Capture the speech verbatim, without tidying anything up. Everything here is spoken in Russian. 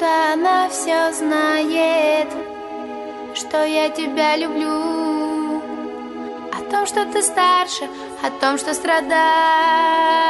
она все знает, что я тебя люблю. О том, что ты старше, о том, что страдаешь,